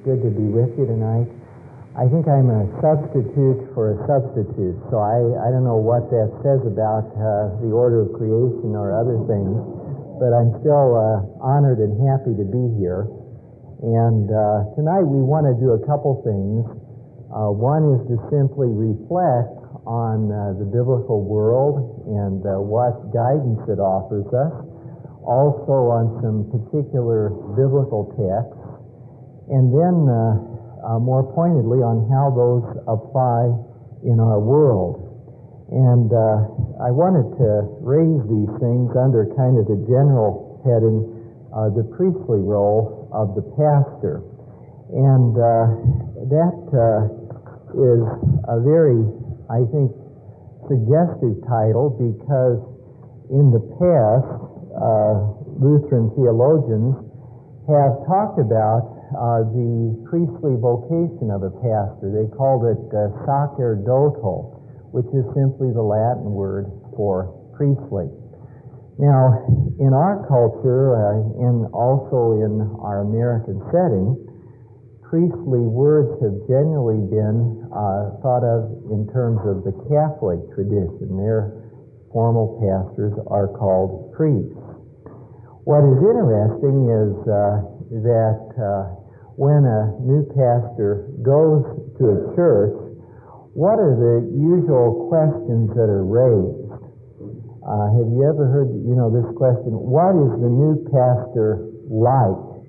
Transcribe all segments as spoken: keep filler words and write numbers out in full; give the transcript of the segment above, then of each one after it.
good to be with you tonight. I think I'm a substitute for a substitute, so I, I don't know what that says about uh, the order of creation or other things, but I'm still uh, honored and happy to be here. And uh, tonight we want to do a couple things. Uh, one is to simply reflect on uh, the biblical world and uh, what guidance it offers us, also on some particular biblical texts, and then uh, uh, more pointedly on how those apply in our world. And uh, I wanted to raise these things under kind of the general heading, uh, the priestly role of the pastor. And uh, that uh, is a very, I think, suggestive title, because in the past, uh, Lutheran theologians have talked about uh, the priestly vocation of a pastor. They called it uh, sacerdotal, which is simply the Latin word for priestly. Now, in our culture, uh, and also in our American setting, priestly words have generally been uh, thought of in terms of the Catholic tradition. Their formal pastors are called priests. What is interesting is uh, that uh, when a new pastor goes to a church, what are the usual questions that are raised? Uh, have you ever heard, you know, this question, what is the new pastor like?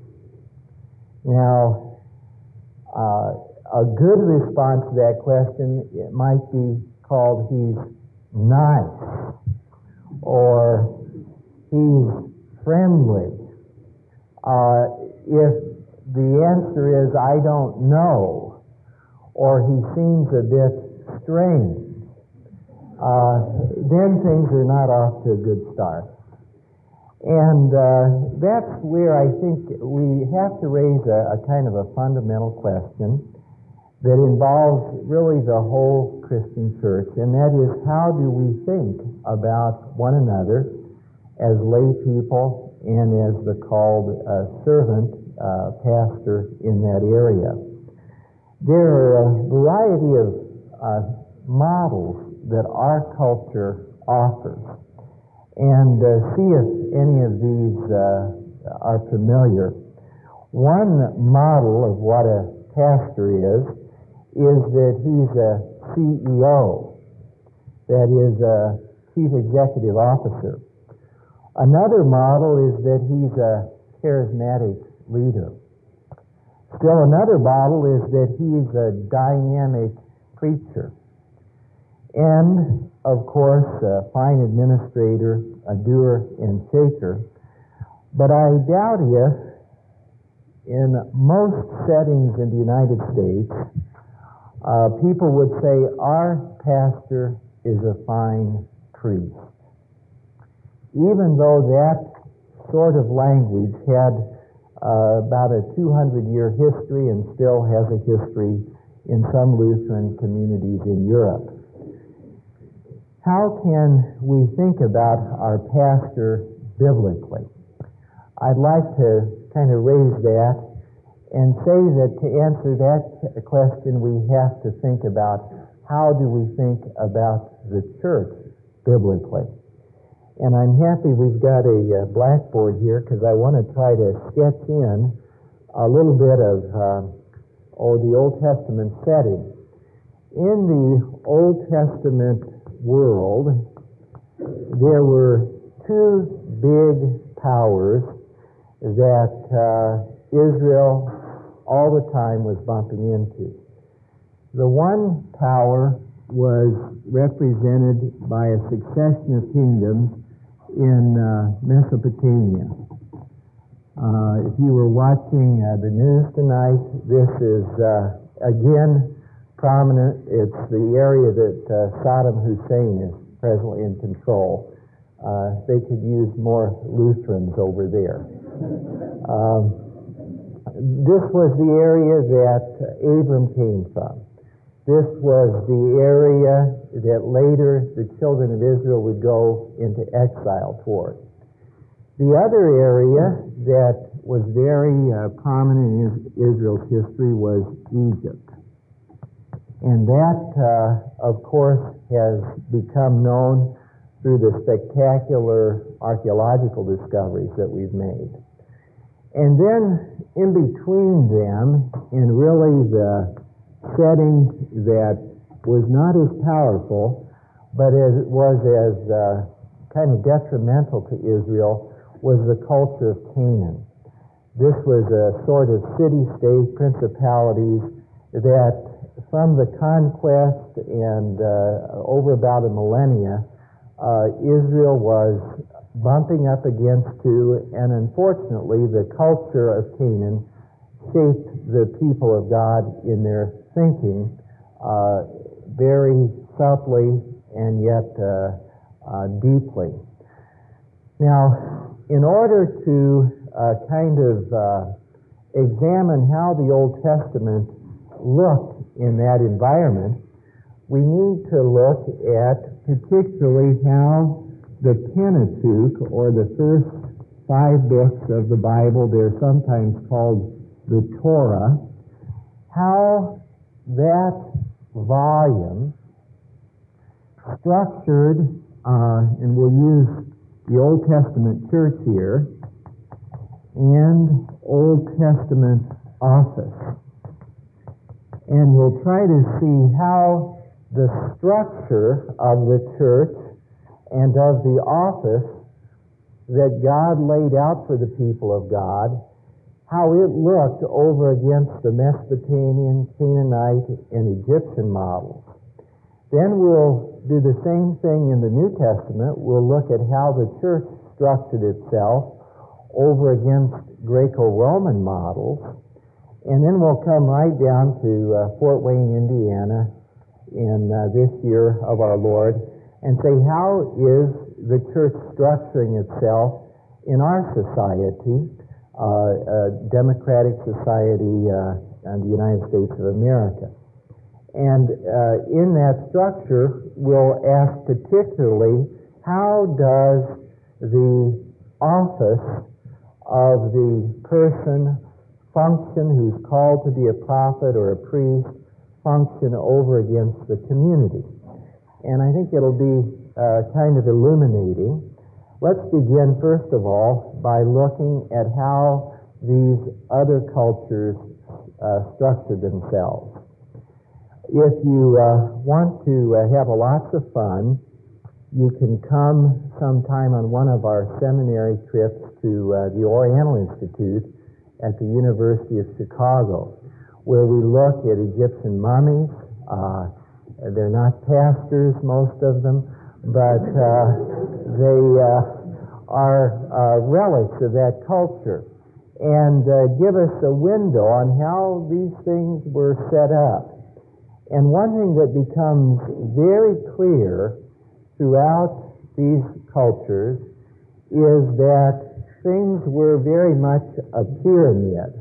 Now, uh, a good response to that question, it might be called he's nice, or he's friendly. Uh, if the answer is, I don't know, or he seems a bit strange, uh, then things are not off to a good start. And uh, that's where I think we have to raise a, a kind of a fundamental question that involves really the whole Christian church, and that is, how do we think about one another as lay people and as the called uh, servant uh, pastor in that area? There are a variety of uh, models that our culture offers, and uh, see if any of these uh, are familiar. One model of what a pastor is, is that he's a C E O, that is a Chief Executive Officer. Another model is that he's a charismatic leader. Still another model is that he's a dynamic preacher. And, of course, a fine administrator, a doer and shaker. But I doubt if, in most settings in the United States, uh, people would say, our pastor is a fine priest. Even though that sort of language had uh, about a two hundred year history and still has a history in some Lutheran communities in Europe. How can we think about our pastor biblically? I'd like to kind of raise that and say that to answer that question, we have to think about, how do we think about the church biblically? And I'm happy we've got a uh, blackboard here, because I want to try to sketch in a little bit of uh, oh, the Old Testament setting. In the Old Testament world, there were two big powers that uh, Israel all the time was bumping into. The one power was represented by a succession of kingdoms in uh, Mesopotamia. Uh, if you were watching uh, the news tonight, this is uh, again prominent. It's the area that uh, Saddam Hussein is presently in control. Uh, they could use more Lutherans over there. Um, this was the area that Abram came from. This was the area that later the children of Israel would go into exile toward. The other area that was very uh, prominent in Israel's history was Egypt. And that, uh, of course, has become known through the spectacular archaeological discoveries that we've made. And then in between them, in really the setting that was not as powerful, but as it was as uh, kind of detrimental to Israel, was the culture of Canaan. This was a sort of city-state principalities that from the conquest and uh, over about a millennia, uh, Israel was bumping up against to, and unfortunately the culture of Canaan shaped the people of God in their thinking uh, very subtly and yet uh, uh, deeply. Now, in order to uh, kind of uh, examine how the Old Testament looked in that environment, we need to look at particularly how the Pentateuch, or the first five books of the Bible, they're sometimes called the Torah, how that volume structured, uh, and we'll use the Old Testament church here, and Old Testament office. And we'll try to see how the structure of the church and of the office that God laid out for the people of God, how it looked over against the Mesopotamian, Canaanite, and Egyptian models. Then we'll do the same thing in the New Testament. We'll look at how the church structured itself over against Greco-Roman models. And then we'll come right down to uh, Fort Wayne, Indiana, in uh, this year of our Lord, and say, how is the church structuring itself in our society, uh, a democratic society uh, in the United States of America? And uh, in that structure, we'll ask particularly, how does the office of the person function who's called to be a prophet or a priest function over against the community? And I think it'll be uh, kind of illuminating. Let's begin, first of all, by looking at how these other cultures uh, structured themselves. If you uh, want to uh, have a lots of fun, you can come sometime on one of our seminary trips to uh, the Oriental Institute at the University of Chicago, where we look at Egyptian mummies. Uh, they're not pastors, most of them, but uh, they uh, are uh, relics of that culture, and uh, give us a window on how these things were set up. And one thing that becomes very clear throughout these cultures is that things were very much a pyramid.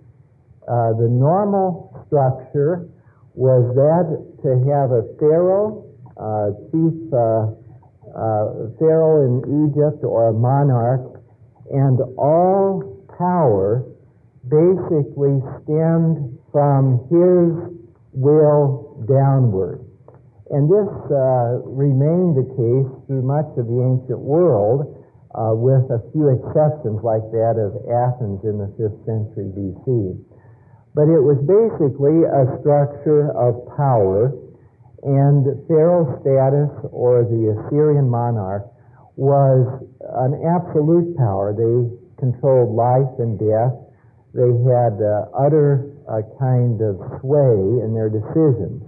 Uh, the normal structure was that to have a pharaoh, uh, chief uh, uh, pharaoh in Egypt, or a monarch, and all power basically stemmed from his will downward. And this uh, remained the case through much of the ancient world, uh, with a few exceptions like that of Athens in the fifth century B C. But it was basically a structure of power, and Pharaoh's status, or the Assyrian monarch, was an absolute power. They controlled life and death. They had uh, utter uh, kind of sway in their decisions.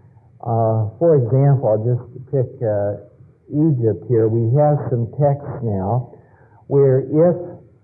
Uh, for example, I'll just pick uh, Egypt here. We have some texts now where if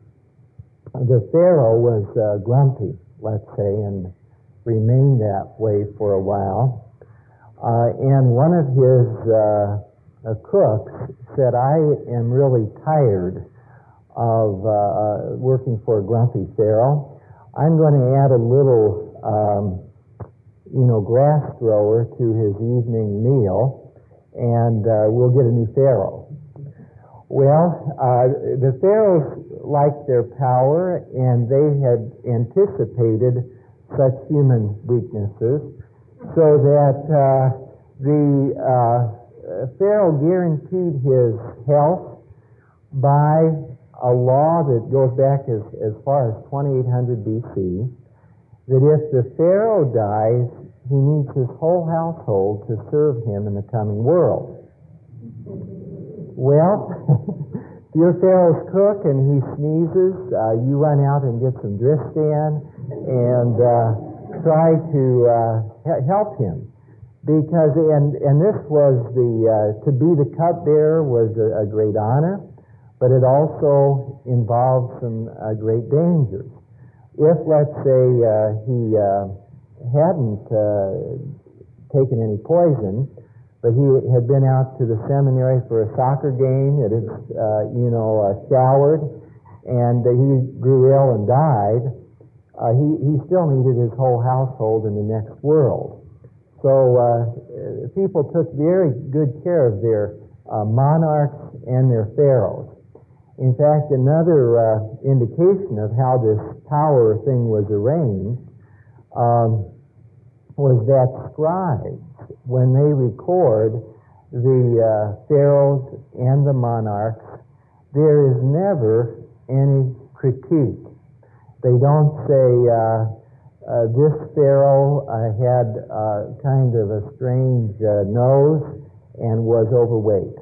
the Pharaoh was uh, grumpy, let's say, and remained that way for a while, uh, and one of his uh, uh, cooks said, I am really tired of uh, working for a grumpy Pharaoh. I'm going to add a little um, you know, grass grower to his evening meal, and uh, we'll get a new pharaoh. Well, uh, the pharaohs liked their power, and they had anticipated such human weaknesses, so that uh, the uh, pharaoh guaranteed his health by a law that goes back as, as far as twenty-eight hundred B C, that if the pharaoh dies, he needs his whole household to serve him in the coming world. Well, if you're Pharaoh's cook and he sneezes, uh, you run out and get some Dristan and uh, try to uh, help him. Because, and, and this was the, uh, to be the cupbearer was a, a great honor, but it also involved some uh, great dangers. If, let's say, uh, he uh, hadn't uh, taken any poison, but he had been out to the seminary for a soccer game, it had, uh, you know, uh, showered, and uh, he grew ill and died, uh, he, he still needed his whole household in the next world. So uh, people took very good care of their uh, monarchs and their pharaohs. In fact, another uh, indication of how this power thing was arranged um, was that scribes, when they record the uh, pharaohs and the monarchs, there is never any critique. They don't say, uh, uh, this pharaoh uh, had uh, kind of a strange uh, nose and was overweight,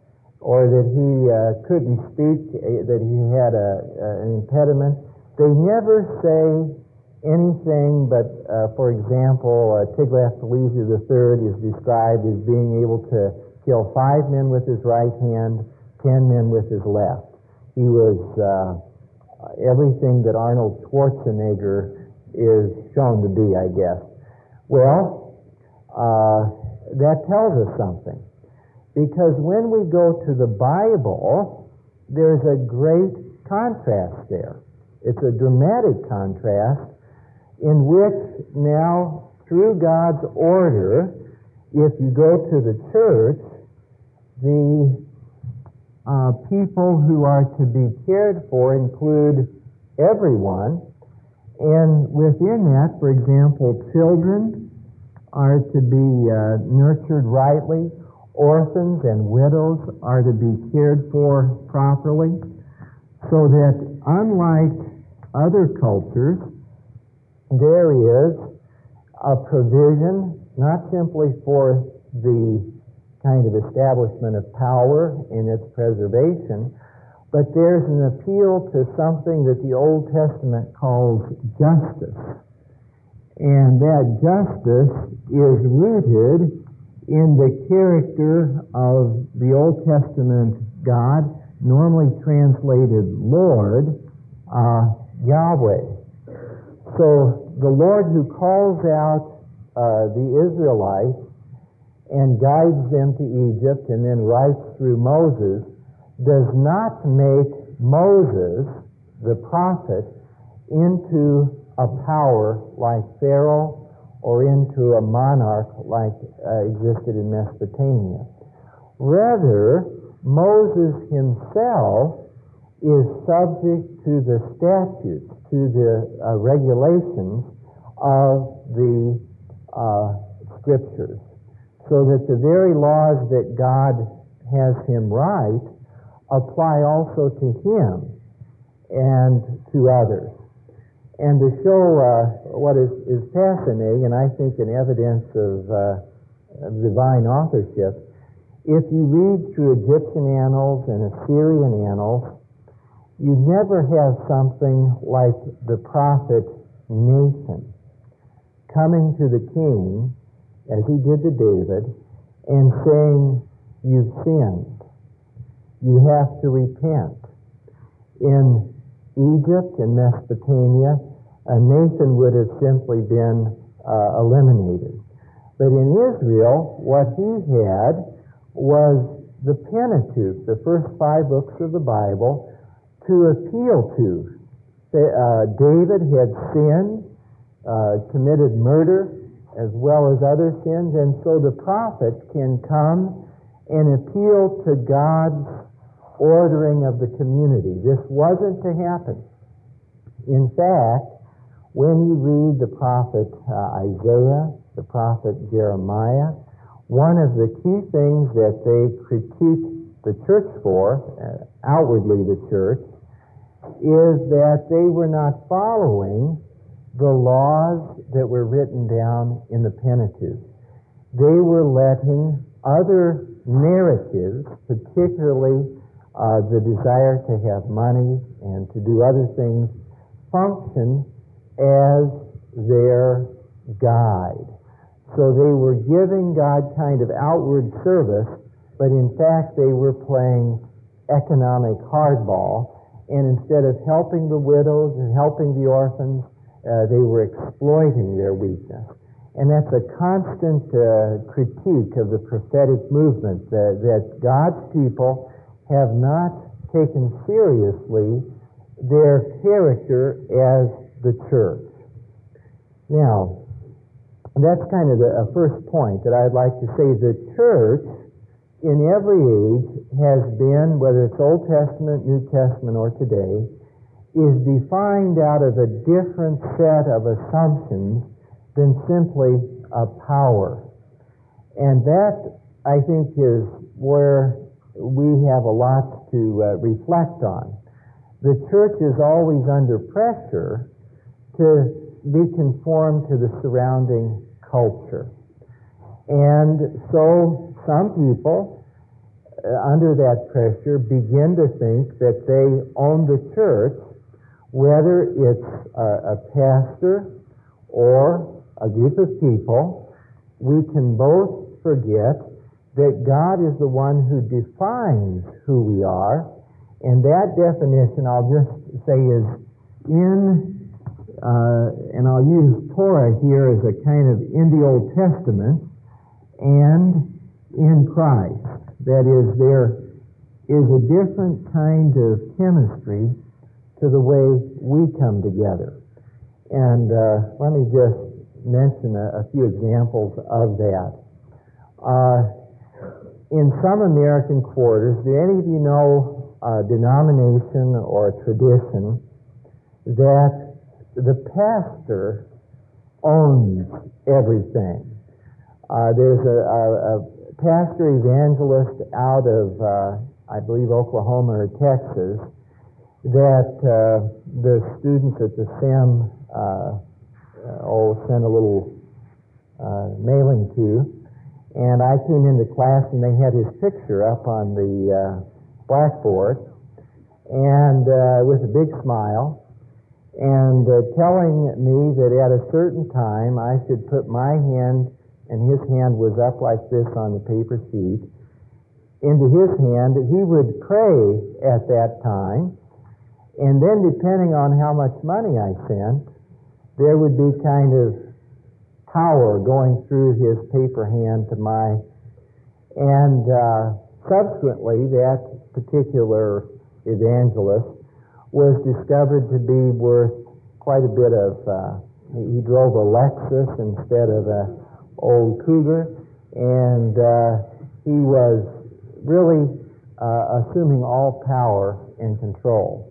or that he uh, couldn't speak, uh, that he had a, uh, an impediment. They never say anything but, uh, for example, uh, Tiglath-Pileser the third is described as being able to kill five men with his right hand, ten men with his left. He was uh, everything that Arnold Schwarzenegger is shown to be, I guess. Well, uh, that tells us something. Because when we go to the Bible, there's a great contrast there. It's a dramatic contrast in which now, through God's order, if you go to the church, the uh, people who are to be cared for include everyone, and within that, for example, children are to be uh, nurtured rightly, orphans and widows are to be cared for properly, so that unlike other cultures, there is a provision not simply for the kind of establishment of power and its preservation, but there's an appeal to something that the Old Testament calls justice. And that justice is rooted in the character of the Old Testament God, normally translated Lord, uh, Yahweh. So the Lord who calls out uh, the Israelites and guides them to Egypt and then writes through Moses does not make Moses, the prophet, into a power like Pharaoh or into a monarch like uh, existed in Mesopotamia. Rather, Moses himself is subject to the statutes, to the uh, regulations of the uh, Scriptures, so that the very laws that God has him write apply also to him and to others. And to show uh, what is, is fascinating, and I think an evidence of uh, divine authorship, if you read through Egyptian annals and Assyrian annals, you never have something like the prophet Nathan coming to the king, as he did to David, and saying, "You've sinned. You have to repent." In Egypt and Mesopotamia, uh, Nathan would have simply been uh, eliminated. But in Israel, what he had was the Pentateuch, the first five books of the Bible, to appeal to. Uh, David had sinned, uh, committed murder, as well as other sins, and so the prophet can come and appeal to God's ordering of the community. This wasn't to happen. In fact, when you read the prophet uh, Isaiah, the prophet Jeremiah, one of the key things that they critique the church for, uh, outwardly the church, is that they were not following the laws that were written down in the Pentateuch. They were letting other narratives, particularly uh, the desire to have money and to do other things, function as their guide. So they were giving God kind of outward service, but in fact they were playing economic hardball, and instead of helping the widows and helping the orphans, uh, they were exploiting their weakness. And that's a constant uh, critique of the prophetic movement, that, that God's people have not taken seriously their character as the church. Now, that's kind of the uh, first point that I'd like to say. The church in every age has been, whether it's Old Testament, New Testament, or today, is defined out of a different set of assumptions than simply a power. And that, I think, is where we have a lot to uh, reflect on. The church is always under pressure to be conformed to the surrounding culture. And so some people, uh, under that pressure, begin to think that they own the church, whether it's a, a pastor or a group of people. We can both forget that God is the one who defines who we are, and that definition, I'll just say, is in Uh, and I'll use Torah here as a kind of in the Old Testament and in Christ. That is, there is a different kind of chemistry to the way we come together. And uh, let me just mention a, a few examples of that. Uh, in some American quarters, do any of you know a denomination or a tradition that the pastor owns everything? Uh, there's a, a, a pastor evangelist out of, uh, I believe, Oklahoma or Texas, that uh, the students at the SEM uh, oh, sent a little uh, mailing to, and I came into class and they had his picture up on the uh, blackboard, and uh, with a big smile, and uh, telling me that at a certain time I should put my hand, and his hand was up like this on the paper sheet, into his hand. He would pray at that time, and then depending on how much money I sent, there would be kind of power going through his paper hand to my, and uh, subsequently that particular evangelist was discovered to be worth quite a bit of, uh, he drove a Lexus instead of a old Cougar, and uh, he was really uh, assuming all power and control.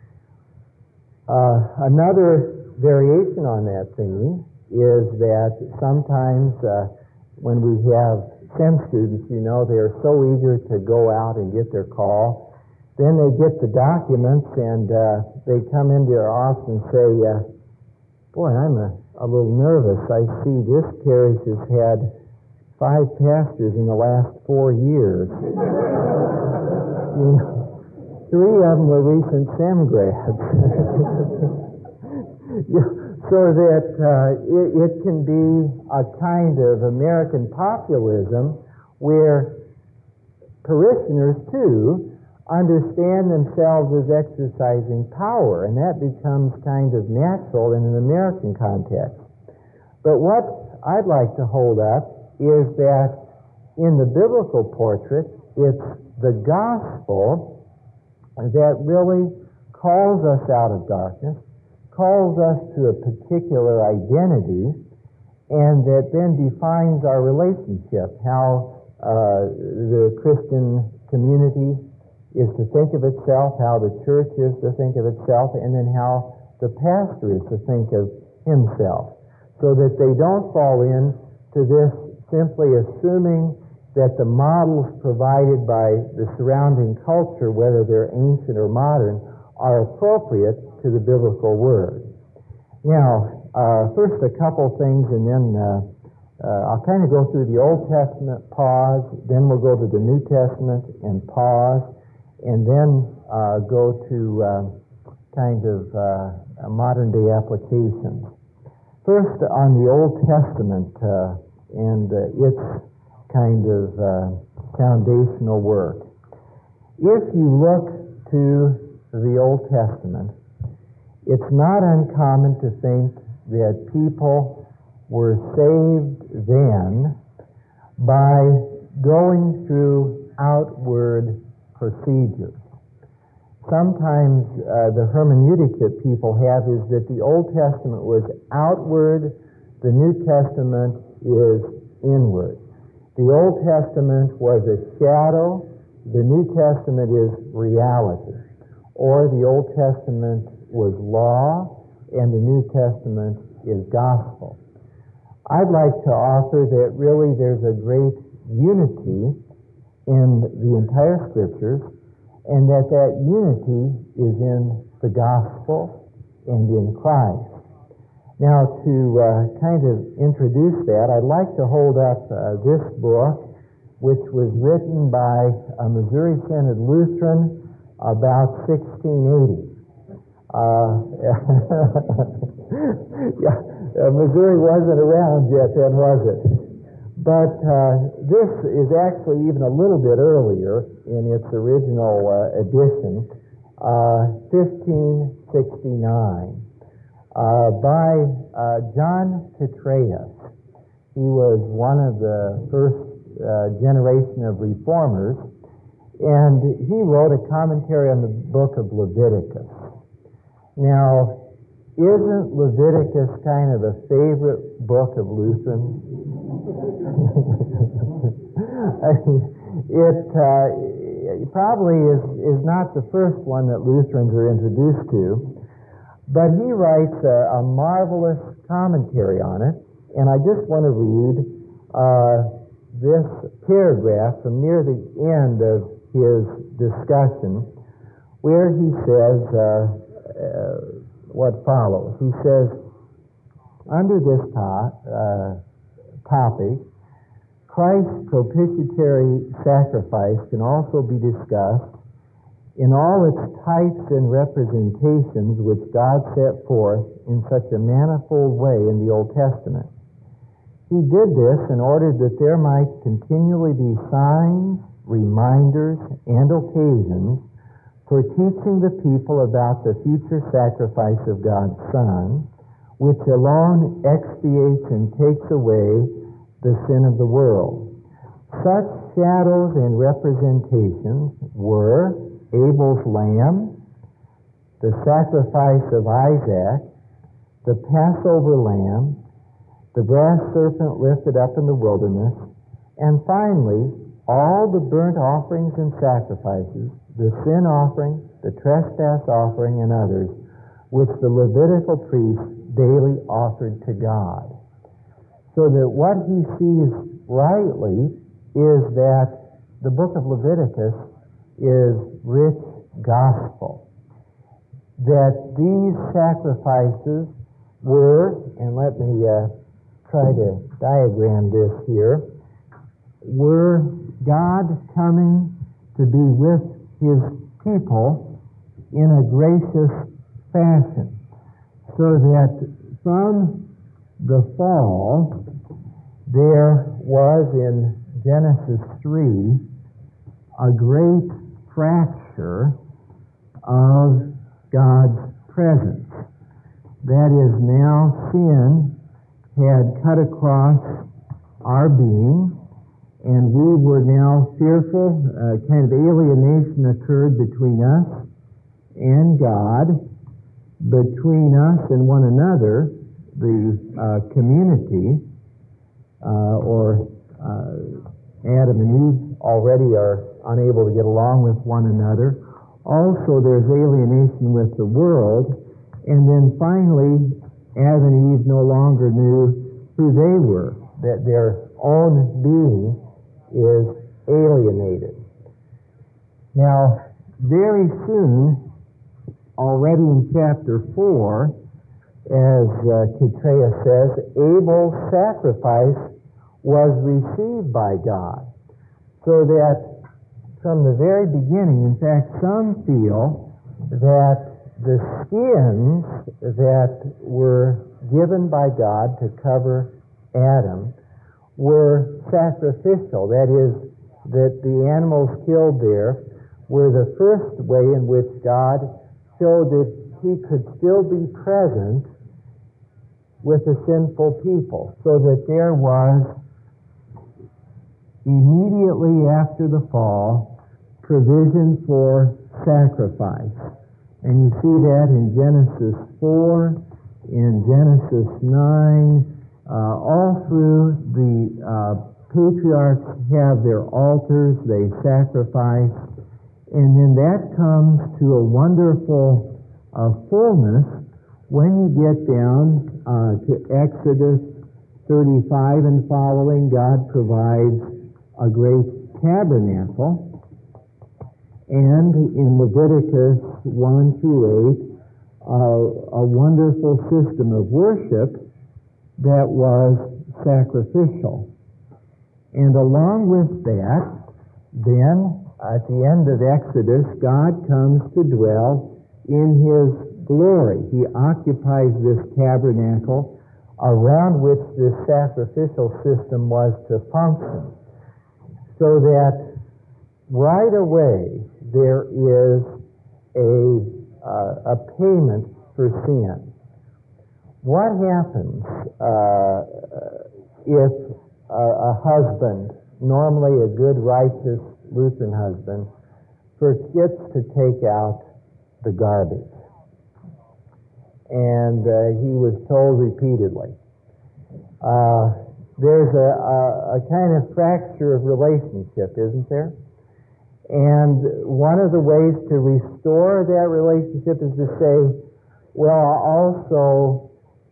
Uh, another variation on that theme is that sometimes uh, when we have STEM students, you know, they're so eager to go out and get their call. Then they get the documents and uh, they come into our office and say, uh, boy, I'm a, a little nervous. I see this parish has had five pastors in the last four years. You know, three of them were recent SEM grads. So that uh, it, it can be a kind of American populism where parishioners, too, understand themselves as exercising power, and that becomes kind of natural in an American context. But what I'd like to hold up is that in the biblical portrait, it's the gospel that really calls us out of darkness, calls us to a particular identity, and that then defines our relationship, how uh, the Christian community is to think of itself, how the church is to think of itself, and then how the pastor is to think of himself, so that they don't fall into this simply assuming that the models provided by the surrounding culture, whether they're ancient or modern, are appropriate to the biblical word. Now, uh, first a couple things, and then uh, uh, I'll kind of go through the Old Testament, pause, then we'll go to the New Testament and pause, and then uh, go to uh, kind of uh, modern-day applications. First, on the Old Testament uh, and uh, its kind of uh, foundational work. If you look to the Old Testament, it's not uncommon to think that people were saved then by going through outward procedures. Sometimes uh, the hermeneutic that people have is that the Old Testament was outward, the New Testament is inward. The Old Testament was a shadow, the New Testament is reality. Or the Old Testament was law, and the New Testament is gospel. I'd like to offer that really there's a great unity in the entire Scriptures, and that that unity is in the gospel and in Christ. Now, to uh, kind of introduce that, I'd like to hold up uh, this book, which was written by a Missouri Synod Lutheran about sixteen eighty. Uh, yeah, uh, Missouri wasn't around yet then, was it? But uh, this is actually even a little bit earlier in its original uh, edition, uh, fifteen sixty-nine, uh, by uh, John Petreius. He was one of the first uh, generation of reformers, and he wrote a commentary on the book of Leviticus. Now, isn't Leviticus kind of a favorite book of Lutherans? I mean, it, uh, it probably is, is not the first one that Lutherans are introduced to, but he writes a, a marvelous commentary on it, and I just want to read uh, this paragraph from near the end of his discussion, where he says uh, uh, what follows. He says, under this to- uh, topic, Christ's propitiatory sacrifice can also be discussed in all its types and representations which God set forth in such a manifold way in the Old Testament. He did this in order that there might continually be signs, reminders, and occasions for teaching the people about the future sacrifice of God's Son, which alone expiates and takes away the sin of the world. Such shadows and representations were Abel's lamb, the sacrifice of Isaac, the Passover lamb, the brass serpent lifted up in the wilderness, and finally, all the burnt offerings and sacrifices, the sin offering, the trespass offering, and others, which the Levitical priests daily offered to God. So that what he sees rightly is that the book of Leviticus is rich gospel. That these sacrifices were, and let me uh, try to diagram this here, were God coming to be with his people in a gracious fashion, so that from the fall there was in Genesis three a great fracture of God's presence. That is, now sin had cut across our being, and we were now fearful. Uh, kind of alienation occurred between us and God, between us and one another, the uh, community, uh, or uh, Adam and Eve already are unable to get along with one another. Also, there's alienation with the world. And then finally, Adam and Eve no longer knew who they were, that their own being is alienated. Now, very soon, already in chapter four, as uh, Kitreya says, Abel's sacrifice was received by God. So that from the very beginning, in fact, some feel that the skins that were given by God to cover Adam were sacrificial. That is, that the animals killed there were the first way in which God showed that he could still be present with the sinful people, so that there was, immediately after the fall, provision for sacrifice. And you see that in Genesis four, in Genesis nine, uh, all through the uh, patriarchs have their altars, they sacrifice, and then that comes to a wonderful uh, fullness when you get down uh, to Exodus thirty-five and following. God provides a great tabernacle. And in Leviticus one through eight, uh, a wonderful system of worship that was sacrificial. And along with that, then, at the end of Exodus, God comes to dwell in his glory. He occupies this tabernacle around which this sacrificial system was to function. So that right away there is a, uh, a payment for sin. What happens uh, if a, a husband, normally a good, righteous Lutheran husband, forgets to take out the garbage? And uh, he was told repeatedly. Uh, there's a, a, a kind of fracture of relationship, isn't there? And one of the ways to restore that relationship is to say, well, I'll also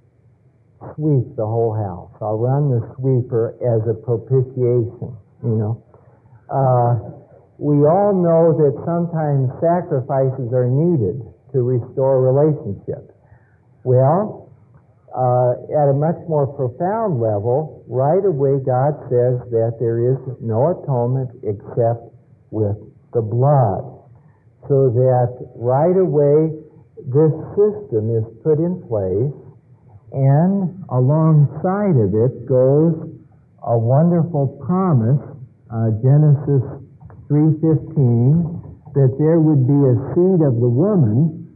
sweep the whole house. I'll run the sweeper as a propitiation, you know. Uh, we all know that sometimes sacrifices are needed to restore relationships. Well, uh, at a much more profound level, right away God says that there is no atonement except with the blood. So that right away this system is put in place, and alongside of it goes a wonderful promise, uh, Genesis three fifteen, that there would be a seed of the woman,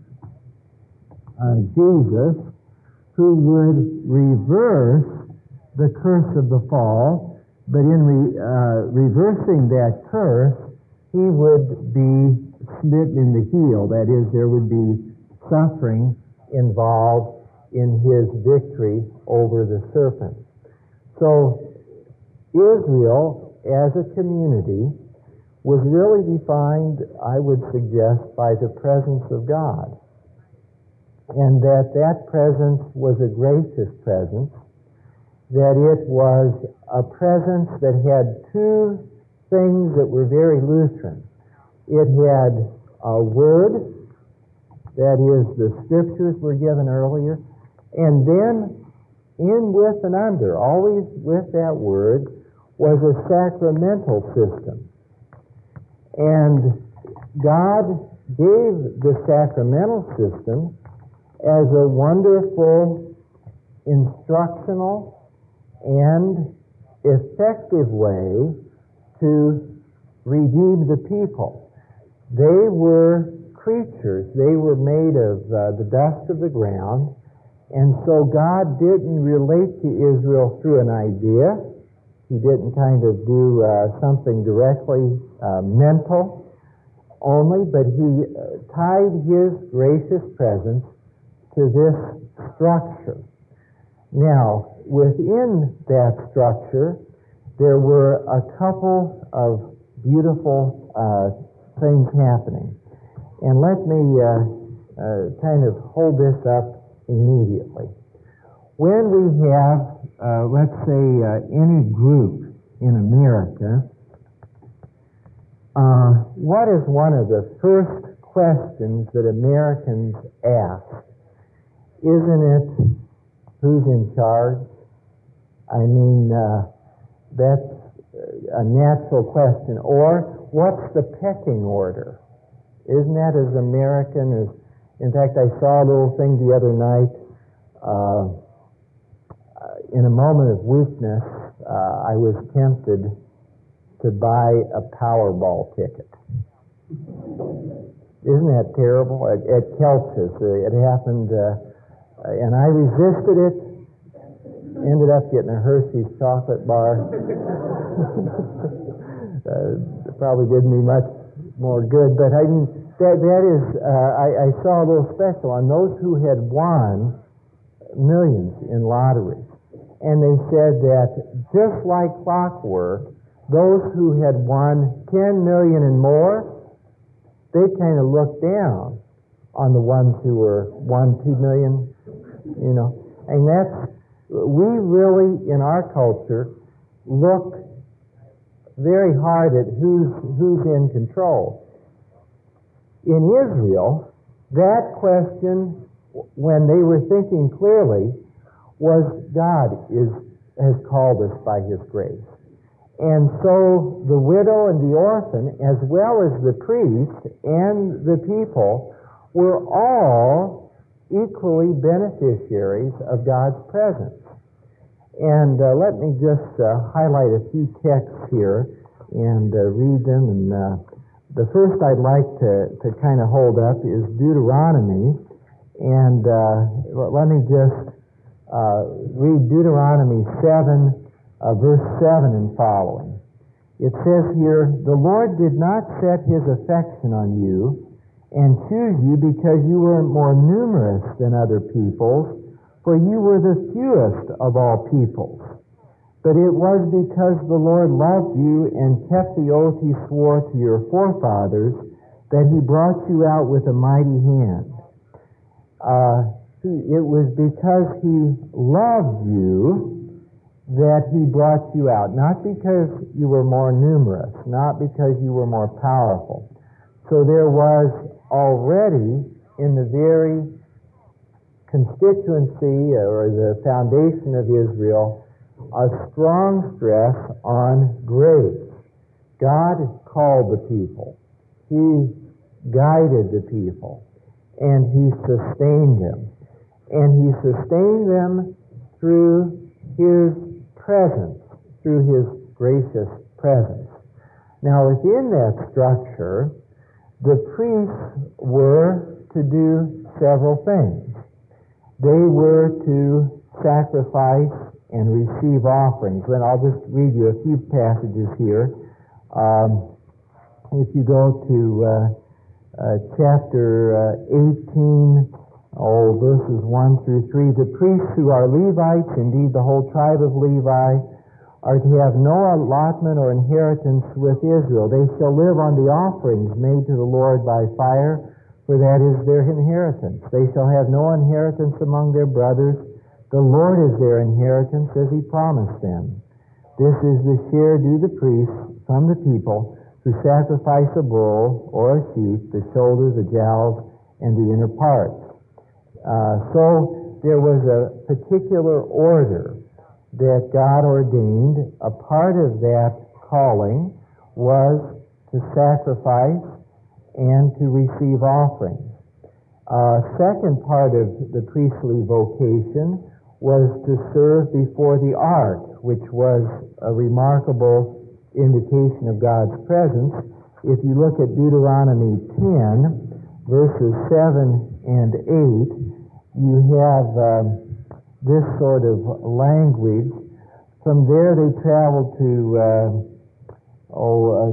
uh, Jesus, who would reverse the curse of the fall, but in re, uh, reversing that curse, he would be smitten in the heel. That is, there would be suffering involved in his victory over the serpent. So Israel, as a community, was really defined, I would suggest, by the presence of God. And that that presence was a gracious presence, that it was a presence that had two things that were very Lutheran. It had a word, that is, the scriptures were given earlier, and then in, with, and under, always with that word, was a sacramental system. And God gave the sacramental system as a wonderful instructional and effective way to redeem the people. They were creatures. They were made of uh, the dust of the ground, and so God didn't relate to Israel through an idea. He didn't kind of do uh, something directly uh, mental only, but he uh, tied his gracious presence to this structure. Now, within that structure, there were a couple of beautiful uh, things happening. And let me uh, uh, kind of hold this up immediately. When we have, uh, let's say, uh, any group in America, uh, what is one of the first questions that Americans ask? Isn't it who's in charge? I mean, uh, that's a natural question. Or, what's the pecking order? Isn't that as American as... In fact, I saw a little thing the other night. Uh, in a moment of weakness, uh, I was tempted to buy a Powerball ticket. Isn't that terrible? At, at Kelch's, uh, it happened, uh, and I resisted it. Ended up getting a Hershey's chocolate bar. uh, probably didn't me much more good, but I mean, that, that is, uh, I, I saw a little special on those who had won millions in lotteries. And they said that just like clockwork, those who had won ten million and more, they kind of looked down on the ones who were won two million, you know. And that's, we really, in our culture, look very hard at who's, who's in control. In Israel, that question, when they were thinking clearly, was God is has called us by His grace. And so the widow and the orphan, as well as the priest and the people, were all equally beneficiaries of God's presence. And uh, let me just uh, highlight a few texts here and uh, read them. And uh, the first I'd like to, to kind of hold up is Deuteronomy. And uh, let me just uh, read Deuteronomy seven, uh, verse seven and following. It says here, "The Lord did not set His affection on you and choose you because you were more numerous than other peoples, for you were the fewest of all peoples. But it was because the Lord loved you and kept the oath He swore to your forefathers that He brought you out with a mighty hand." Uh, it was because He loved you that He brought you out, not because you were more numerous, not because you were more powerful. So there was already in the very constituency or the foundation of Israel a strong stress on grace. God called the people. He guided the people. And He sustained them. And He sustained them through His presence, through His gracious presence. Now, within that structure, the priests were to do several things. They were to sacrifice and receive offerings. And I'll just read you a few passages here. Um, if you go to uh, uh, chapter uh, eighteen, oh, verses one through three, "The priests who are Levites, indeed the whole tribe of Levi, are to have no allotment or inheritance with Israel. They shall live on the offerings made to the Lord by fire, for that is their inheritance. They shall have no inheritance among their brothers. The Lord is their inheritance, as He promised them. This is the share due the priests from the people who sacrifice a bull or a sheep, the shoulder, the jowls, and the inner parts." Uh, so there was a particular order that God ordained. A part of that calling was to sacrifice and to receive offerings. Uh, second part of the priestly vocation was to serve before the ark, which was a remarkable indication of God's presence. If you look at Deuteronomy ten, verses seven and eight, you have um, this sort of language. From there they traveled to uh, oh, uh,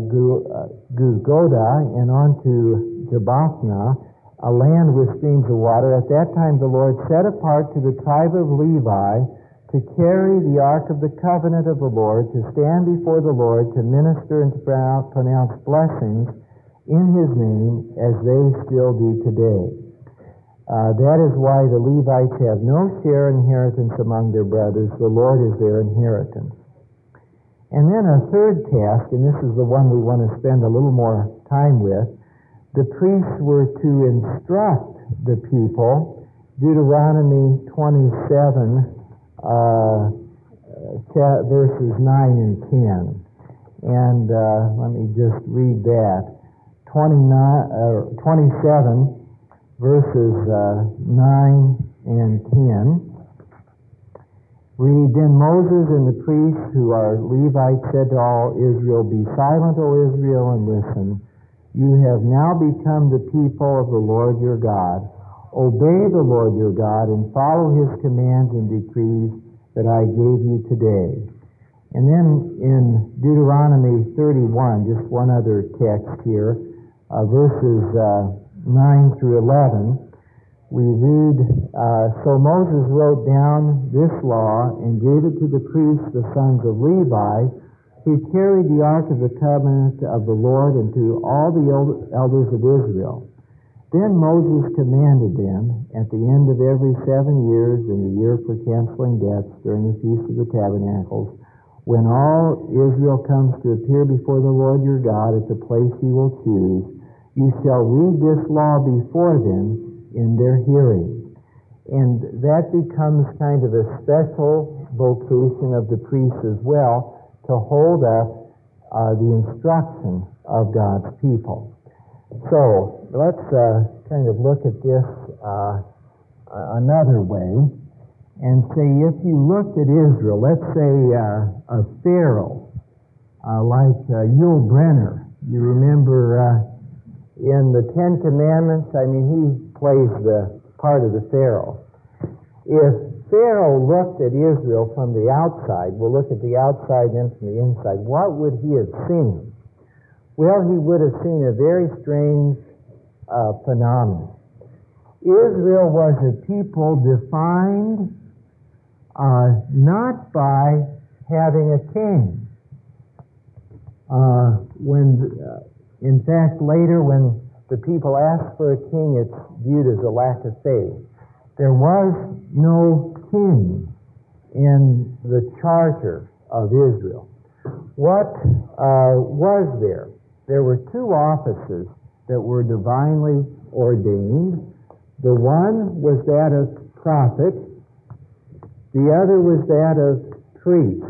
Gudgodah and on to Jabothna, a land with streams of water. At that time the Lord set apart to the tribe of Levi to to carry the ark of the covenant of the Lord, to stand before the Lord, to minister and to pronounce blessings in His name, as they still do today. Uh, that is why the Levites have no share inheritance among their brothers. The Lord is their inheritance. And then a third task, and this is the one we want to spend a little more time with. The priests were to instruct the people. Deuteronomy twenty-seven, uh, verses nine and ten. And uh, let me just read that. twenty-nine, uh, twenty-seven, verses uh, nine and ten. Read, Then Moses and the priests who are Levites said to all Israel, Be silent, O Israel, and listen. You have now become the people of the Lord your God. Obey the Lord your God and follow His commands and decrees that I gave you today. And then in Deuteronomy thirty-one, just one other text here, uh, verses uh, nine through eleven, we read, uh, So Moses wrote down this law and gave it to the priests, the sons of Levi, who carried the ark of the covenant of the Lord, and to all the elders of Israel. Then Moses commanded them, at the end of every seven years, in the year for canceling debts during the Feast of the Tabernacles, when all Israel comes to appear before the Lord your God at the place He will choose, you shall read this law before them in their hearing. And that becomes kind of a special vocation of the priests as well, to hold up uh, the instruction of God's people. So let's uh, kind of look at this uh, another way and say, if you looked at Israel, let's say uh, a Pharaoh, uh, like uh, Yul Brynner, you remember uh, in the Ten Commandments, I mean, he plays the part of the Pharaoh. If Pharaoh looked at Israel from the outside, we'll look at the outside and then from the inside, what would he have seen? Well, he would have seen a very strange uh, phenomenon. Israel was a people defined uh, not by having a king. Uh, when, uh, in fact, later when the people ask for a king, it's viewed as a lack of faith. There was no king in the charter of Israel. What uh, was there? There were two offices that were divinely ordained. The one was that of prophet. The other was that of priest.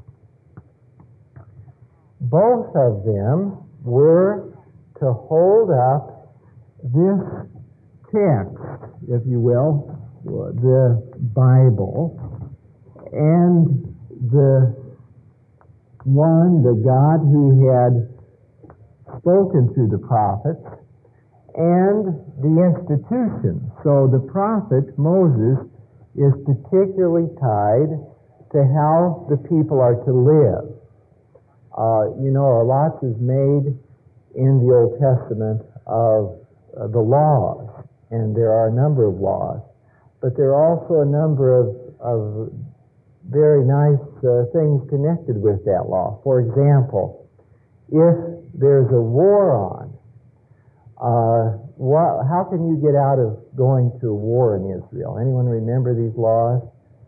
Both of them were to hold up this text, if you will, the Bible, and the one, the God who had spoken through the prophets, and the institution. So the prophet, Moses, is particularly tied to how the people are to live. Uh, you know, a lot is made in the Old Testament of uh, the laws, and there are a number of laws, but there are also a number of, of very nice uh, things connected with that law. For example, if there's a war on, uh, what, how can you get out of going to a war in Israel? Anyone remember these laws?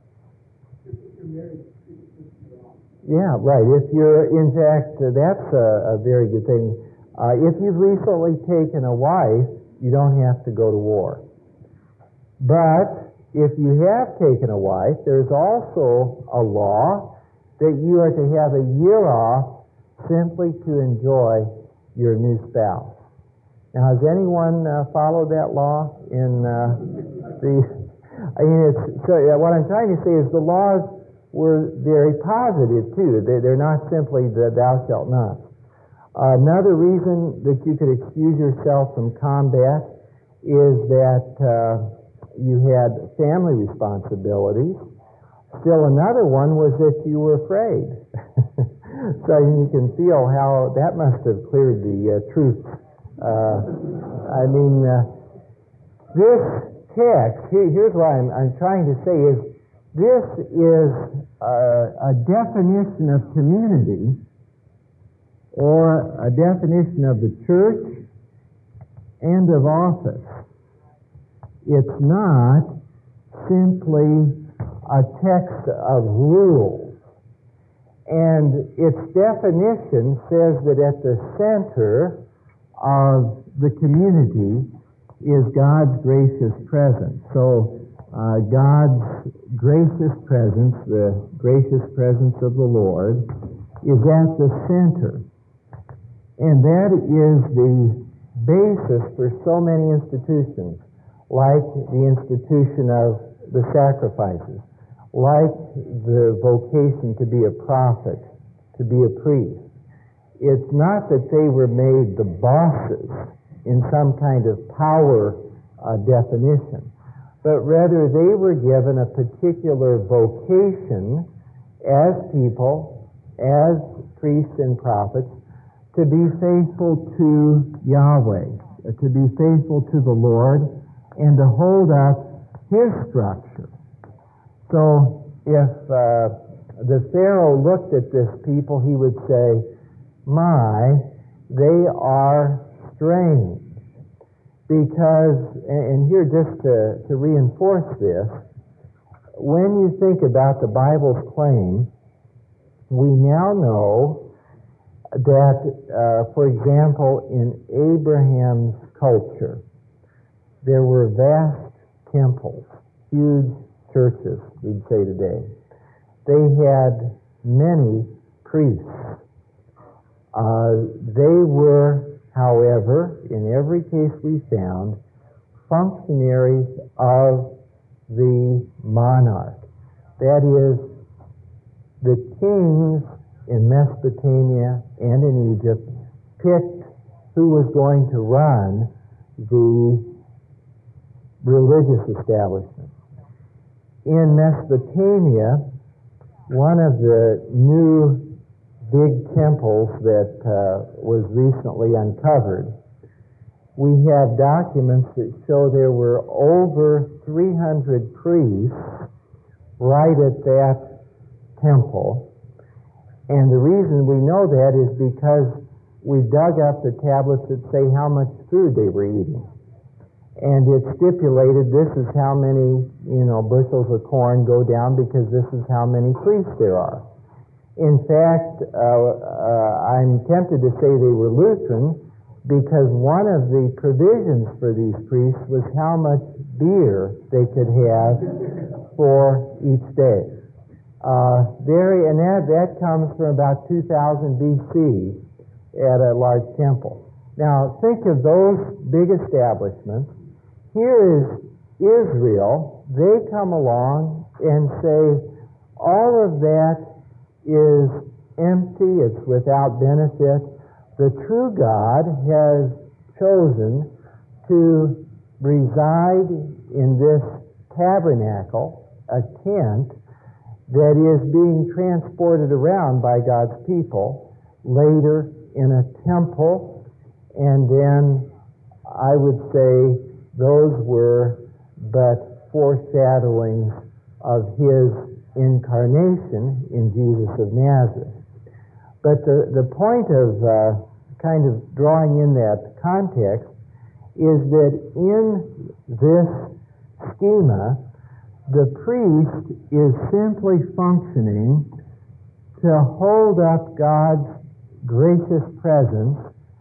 Yeah, right. If you're, in fact, uh, that's a, a very good thing. Uh, if you've recently taken a wife, you don't have to go to war. But if you have taken a wife, there's also a law that you are to have a year off simply to enjoy your new spouse. Now, has anyone uh, followed that law in uh, the? I mean, it's, so uh, what I'm trying to say is the laws were very positive too. They, they're not simply the "thou shalt not." Uh, another reason that you could excuse yourself from combat is that uh, you had family responsibilities. Still another one was that you were afraid. So you can feel how that must have cleared the uh, truth. Uh, I mean, uh, this text, here, here's what I'm, I'm trying to say is, This is a, a definition of community, or a definition of the church and of office. It's not simply a text of rules. And its definition says that at the center of the community is God's gracious presence. So uh, God's gracious presence, the gracious presence of the Lord, is at the center. And that is the basis for so many institutions, like the institution of the sacrifices, like the vocation to be a prophet, to be a priest. It's not that they were made the bosses in some kind of power uh, definition, but rather they were given a particular vocation as people, as priests and prophets, to be faithful to Yahweh, to be faithful to the Lord, and to hold up His structure. So if uh, the Pharaoh looked at this people, he would say, my, they are strange. Because, and here just to, to reinforce this, when you think about the Bible's claim, we now know that, uh, for example, in Abraham's culture, there were vast temples, huge churches, we'd say today. They had many priests. Uh, they were, however, in every case we found, functionaries of the monarch. That is, the kings in Mesopotamia and in Egypt picked who was going to run the religious establishment. In Mesopotamia, one of the new big temples that uh, was recently uncovered, we have documents that show there were over three hundred priests right at that temple. And the reason we know that is because we dug up the tablets that say how much food they were eating. And it's stipulated this is how many, you know, bushels of corn go down because this is how many priests there are. In fact, uh, uh, I'm tempted to say they were Lutheran because one of the provisions for these priests was how much beer they could have for each day. Uh, there, and that, that comes from about two thousand B C at a large temple. Now, think of those big establishments. Here is Israel. They come along and say, all of that is empty, it's without benefit. The true God has chosen to reside in this tabernacle, a tent, that is being transported around by God's people, later in a temple, and then I would say those were but foreshadowings of His incarnation in Jesus of Nazareth. But the, the point of uh, kind of drawing in that context is that in this schema, the priest is simply functioning to hold up God's gracious presence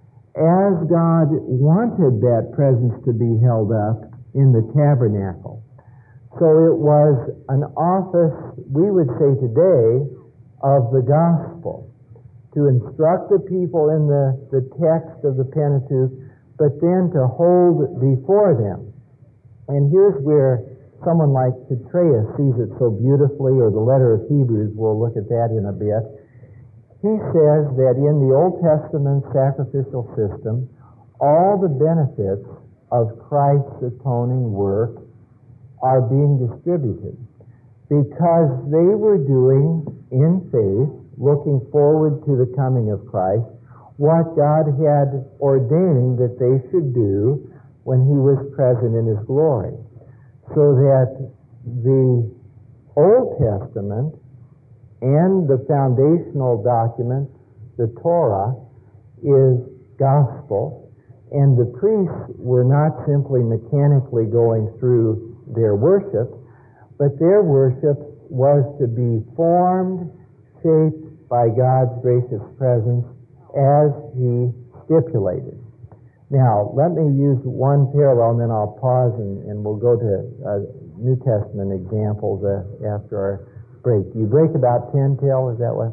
as God wanted that presence to be held up in the tabernacle. So it was an office, we would say today, of the gospel, to instruct the people in the, the text of the Pentateuch, but then to hold before them. And here's where someone like Petreius sees it so beautifully, or the letter of Hebrews, we'll look at that in a bit. He says that in the Old Testament sacrificial system, all the benefits of Christ's atoning work are being distributed because they were doing, in faith, looking forward to the coming of Christ, what God had ordained that they should do when He was present in His glory. So that the Old Testament and the foundational document, the Torah, is gospel, and the priests were not simply mechanically going through their worship, but their worship was to be formed, shaped by God's gracious presence as He stipulated. Now, let me use one parallel, and then I'll pause, and, and we'll go to uh, New Testament examples uh, after our break. You break about ten till, is that what?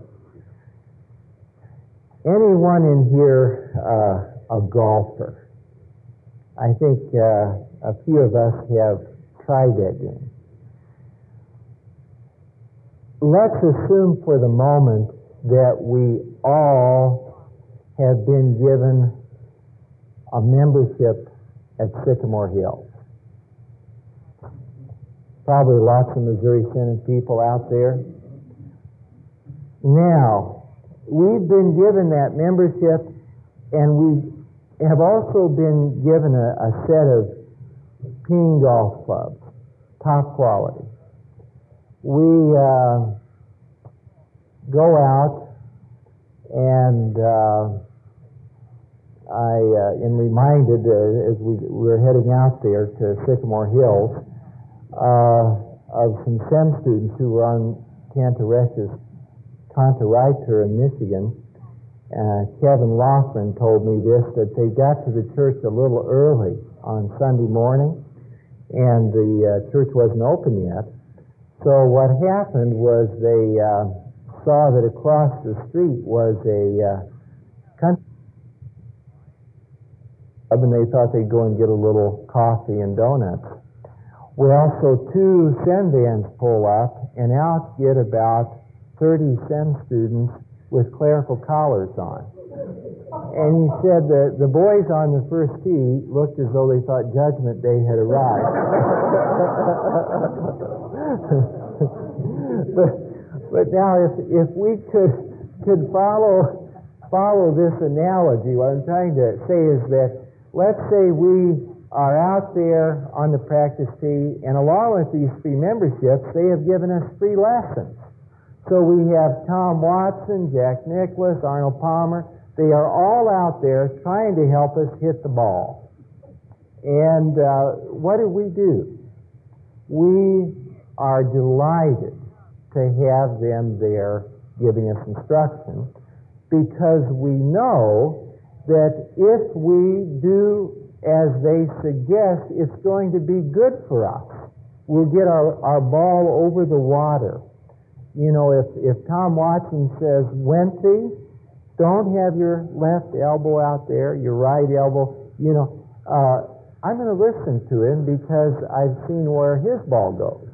Anyone in here uh, a golfer? I think uh, a few of us have tried that game. Let's assume for the moment that we all have been given a membership at Sycamore Hills. Probably lots of Missouri Synod people out there. Now, we've been given that membership, and we have also been given a, a set of ping golf clubs, top quality. We uh, go out, and uh, I uh, am reminded uh, as we were heading out there to Sycamore Hills uh, of some SEM students who were on Cantoresh's Contour in Michigan. Uh, Kevin Loughran told me this, that they got to the church a little early on Sunday morning, and the uh, church wasn't open yet. So what happened was they uh, saw that across the street was a uh, country club, and they thought they'd go and get a little coffee and donuts. Well, so two SEM vans pull up, and out get about thirty SEM students with clerical collars on. And he said that the boys on the first tee looked as though they thought Judgment Day had arrived. but, but now if, if we could, could follow, follow this analogy, what I'm trying to say is that let's say we are out there on the practice tee, and along with these free memberships, they have given us free lessons. So we have Tom Watson, Jack Nicklaus, Arnold Palmer. They are all out there trying to help us hit the ball. And uh, what do we do? We are delighted to have them there giving us instruction, because we know that if we do as they suggest, it's going to be good for us. We'll get our, our ball over the water. You know, if, if Tom Watson says, Wentzy, don't have your left elbow out there, your right elbow, you know, uh, I'm going to listen to him because I've seen where his ball goes.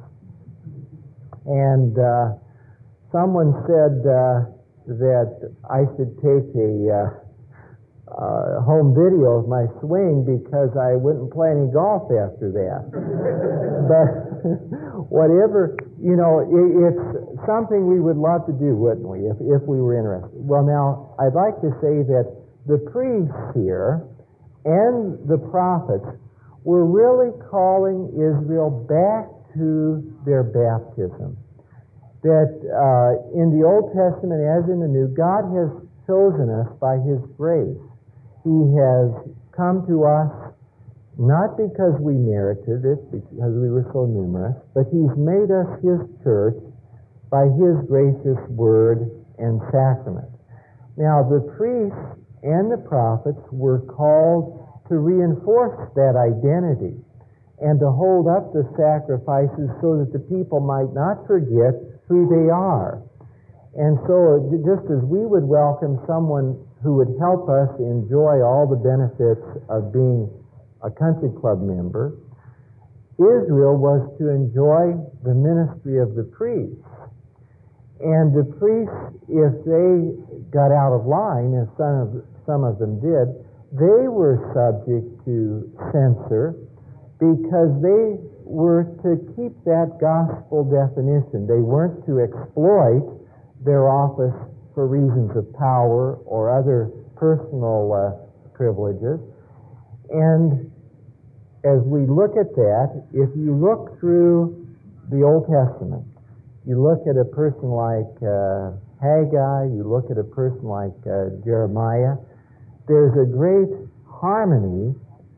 And uh, someone said uh, that I should take a uh, uh, home video of my swing because I wouldn't play any golf after that. But whatever, you know, it, it's something we would love to do, wouldn't we, if, if we were interested? Well, now, I'd like to say that the priests here and the prophets were really calling Israel back to their baptism. That uh, in the Old Testament as in the New, God has chosen us by His grace. He has come to us not because we merited it, because we were so numerous, but He's made us His church by His gracious word and sacrament. Now, the priests and the prophets were called to reinforce that identity and to hold up the sacrifices so that the people might not forget who they are. And so, just as we would welcome someone who would help us enjoy all the benefits of being a country club member, Israel was to enjoy the ministry of the priests. And the priests, if they got out of line, as some of, some of them did, they were subject to censor because they were to keep that gospel definition. They weren't to exploit their office for reasons of power or other personal uh, privileges. And as we look at that, if you look through the Old Testament, you look at a person like uh, Haggai, you look at a person like uh, Jeremiah, there's a great harmony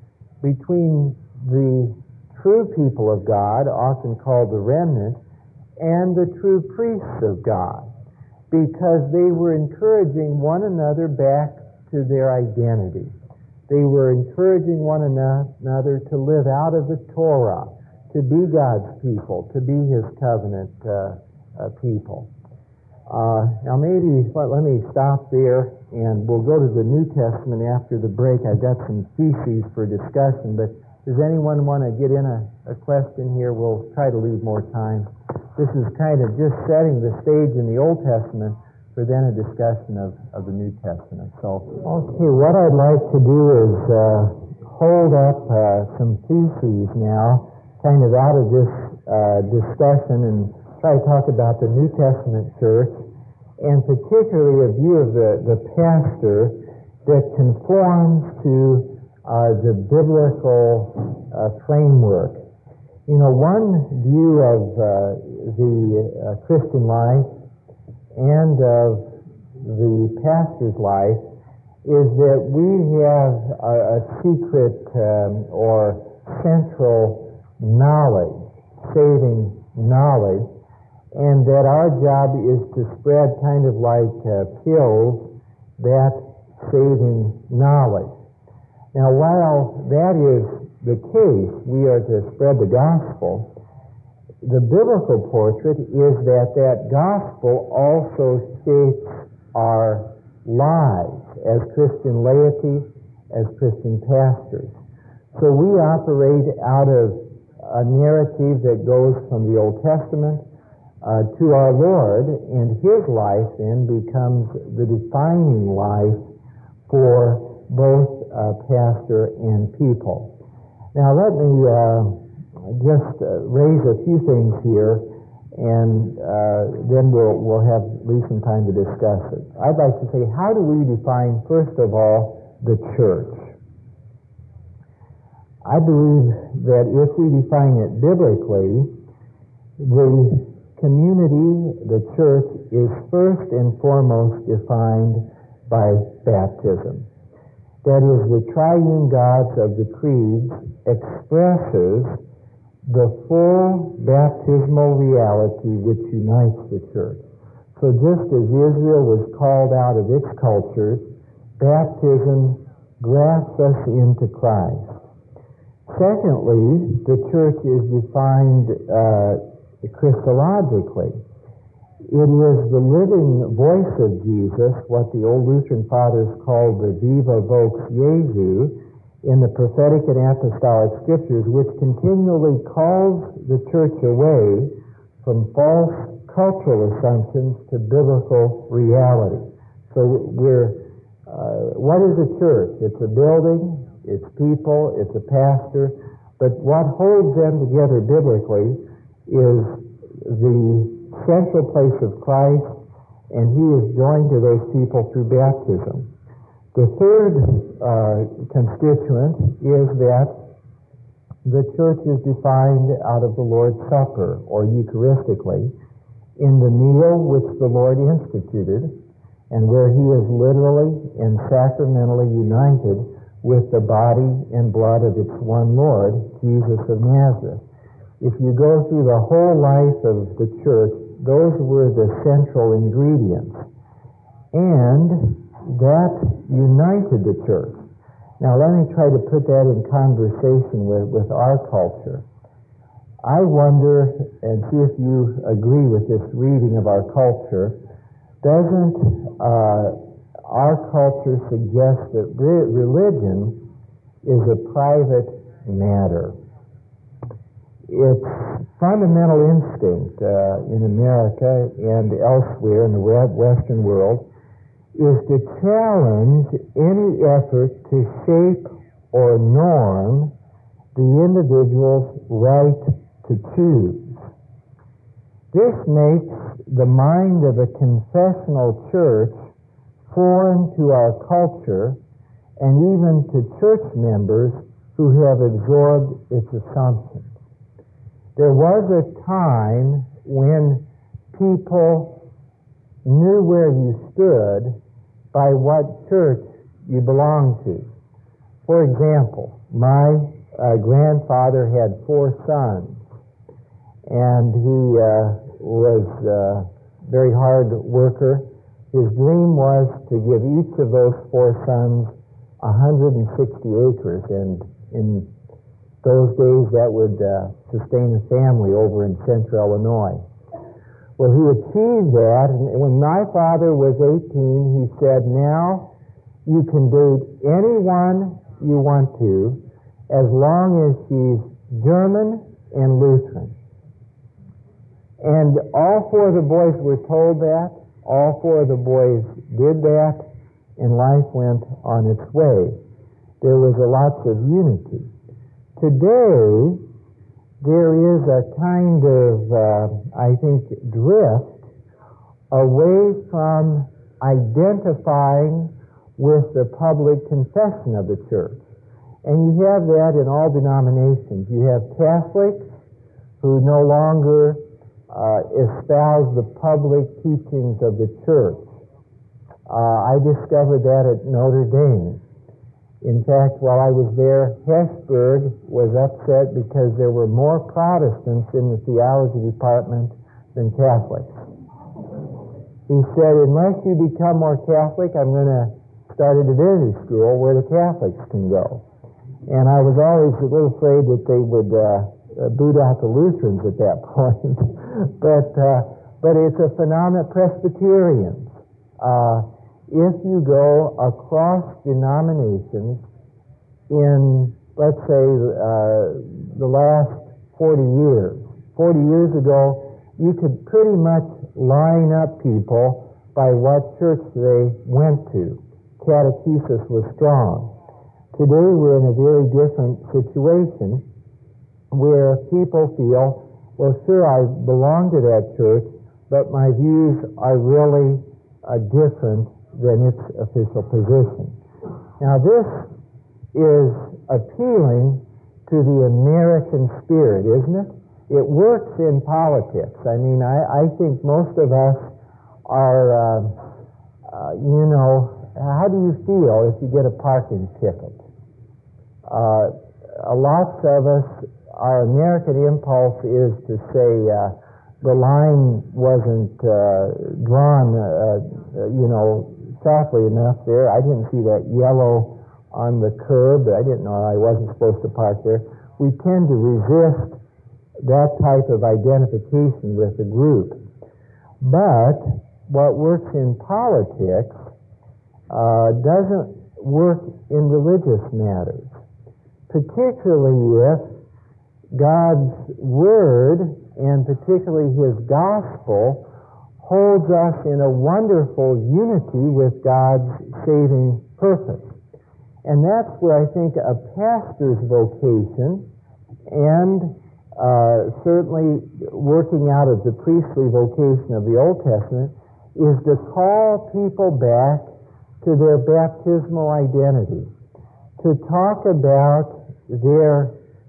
between the true people of God, often called the remnant, and the true priests of God, because they were encouraging one another back to their identity. They were encouraging one another to live out of the Torah, to be God's people, to be His covenant uh, uh, people. Uh, now maybe, let, let me stop there, and we'll go to the New Testament after the break. I've got some theses for discussion, but does anyone want to get in a, a question here? We'll try to leave more time. This is kind of just setting the stage in the Old Testament for then a discussion of, of the New Testament. So, okay, what I'd like to do is uh, hold up uh, some theses now, kind of out of this uh, discussion, and try to talk about the New Testament church, and particularly a view of the, the pastor that conforms to uh, the biblical uh, framework. You know, one view of uh, the uh, Christian life and of the pastor's life is that we have a, a secret um, or central knowledge, saving knowledge, and that our job is to spread kind of like uh, pills that saving knowledge. Now, while that is the case, we are to spread the gospel. The biblical portrait is that that gospel also shapes our lives as Christian laity, as Christian pastors. So we operate out of a narrative that goes from the Old Testament uh, to our Lord, and His life then becomes the defining life for both uh, pastor and people. Now let me uh, just uh, raise a few things here, and uh, then we'll we'll have at least some time to discuss it. I'd like to say, how do we define, first of all, the church? I believe that if we define it biblically, the community, the church, is first and foremost defined by baptism. That is, the triune God of the creeds expresses the full baptismal reality which unites the church. So just as Israel was called out of its cultures, baptism grafts us into Christ. Secondly, the church is defined uh, Christologically. It is the living voice of Jesus, what the old Lutheran fathers called the Viva Vox Jesu, in the prophetic and apostolic scriptures, which continually calls the church away from false cultural assumptions to biblical reality. So we're, uh, what is a church? It's a building, it's people, it's a pastor, but what holds them together biblically is the central place of Christ, and He is joined to those people through baptism. The third uh, constituent is that the church is defined out of the Lord's Supper, or Eucharistically, in the meal which the Lord instituted, and where He is literally and sacramentally united with the body and blood of its one Lord, Jesus of Nazareth. If you go through the whole life of the church, those were the central ingredients. And that united the church. Now let me try to put that in conversation with, with our culture. I wonder, and see if you agree with this reading of our culture, doesn't uh, our culture suggest that re- religion is a private matter? Its fundamental instinct uh, in America and elsewhere in the Western world is to challenge any effort to shape or norm the individual's right to choose. This makes the mind of a confessional church foreign to our culture and even to church members who have absorbed its assumptions. There was a time when people knew where you stood by what church you belonged to. For example, my uh, grandfather had four sons, and he uh, was a very hard worker. His dream was to give each of those four sons one hundred sixty acres, and in those days that would uh, sustain a family over in central Illinois. Well, he achieved that, and when my father was eighteen, he said, now you can date anyone you want to as long as she's German and Lutheran. And all four of the boys were told that, all four of the boys did that, and life went on its way. There was a lots of unity. Today, there is a kind of, uh, I think, drift away from identifying with the public confession of the church. And you have that in all denominations. You have Catholics who no longer uh, espouse the public teachings of the church. Uh, I discovered that at Notre Dame. In fact, while I was there, Hesburgh was upset because there were more Protestants in the theology department than Catholics. He said, unless you become more Catholic, I'm going to start a divinity school where the Catholics can go. And I was always a little afraid that they would uh, boot out the Lutherans at that point. but uh, but it's a phenomenon. Presbyterians. Uh, If you go across denominations in, let's say, uh, the last forty years, forty years ago, you could pretty much line up people by what church they went to. Catechesis was strong. Today we're in a very different situation where people feel, well, sure, I belong to that church, but my views are really uh, different than its official position. Now this is appealing to the American spirit, isn't it? It works in politics. I mean, I, I think most of us are, uh, uh, you know, how do you feel if you get a parking ticket? Uh, lots of us, our American impulse is to say, uh, the line wasn't uh, drawn, uh, you know, softly enough there. I didn't see that yellow on the curb. I didn't know I wasn't supposed to park there. We tend to resist that type of identification with the group. But what works in politics uh, doesn't work in religious matters, particularly if God's Word, and particularly His gospel, holds us in a wonderful unity with God's saving purpose. And that's where I think a pastor's vocation, and uh, certainly working out of the priestly vocation of the Old Testament, is to call people back to their baptismal identity, to talk about their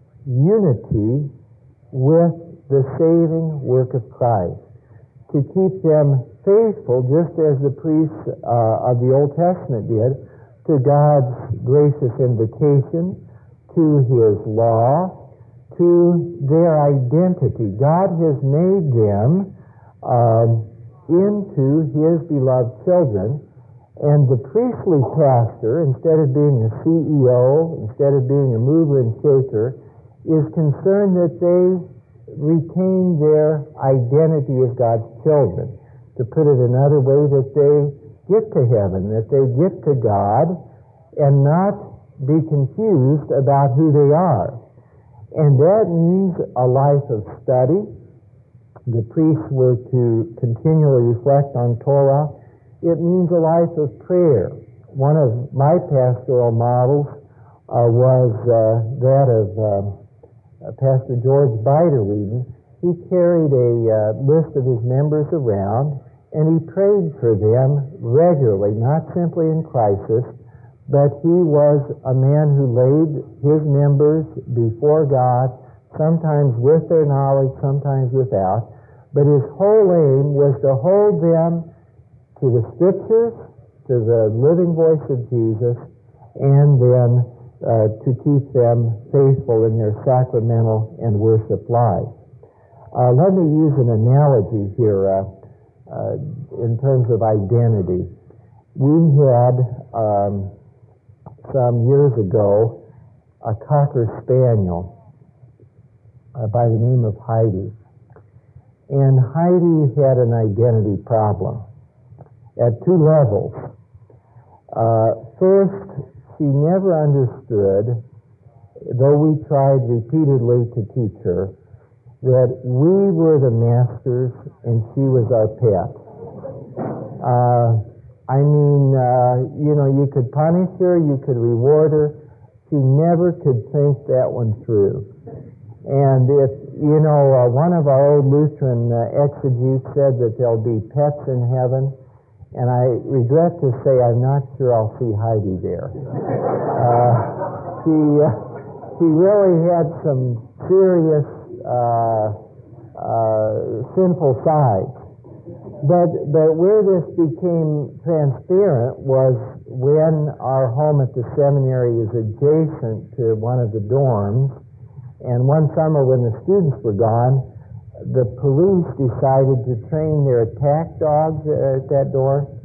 unity with the saving work of Christ, to keep them faithful, just as the priests uh, of the Old Testament did, to God's gracious invitation, to His law, to their identity. God has made them um, into His beloved children, and the priestly pastor, instead of being a C E O, instead of being a mover and shaker, is concerned that they retain their identity as God's children. To put it another way, that they get to heaven, that they get to God, and not be confused about who they are. And that means a life of study. The priests were to continually reflect on Torah. It means a life of prayer. One of my pastoral models uh, was uh, that of uh, Uh, Pastor George Biderweeden. He carried a uh, list of his members around, and he prayed for them regularly, not simply in crisis, but he was a man who laid his members before God, sometimes with their knowledge, sometimes without, but his whole aim was to hold them to the Scriptures, to the living voice of Jesus, and then uh, to keep them faithful in their sacramental and worship life. Uh, let me use an analogy here uh, uh, in terms of identity. We had, um, some years ago, a Cocker Spaniel uh, by the name of Heidi. And Heidi had an identity problem at two levels. Uh, first, she never understood, though we tried repeatedly to teach her, that we were the masters and she was our pet. Uh, I mean, uh, you know, you could punish her, you could reward her. She never could think that one through. And if, you know, uh, one of our old Lutheran uh, exegetes said that there'll be pets in heaven, and I regret to say I'm not sure I'll see Heidi there. Uh, she, uh, she really had some serious uh, uh, sinful sides. But, but where this became transparent was when our home at the seminary is adjacent to one of the dorms, and one summer when the students were gone, the police decided to train their attack dogs at that dorm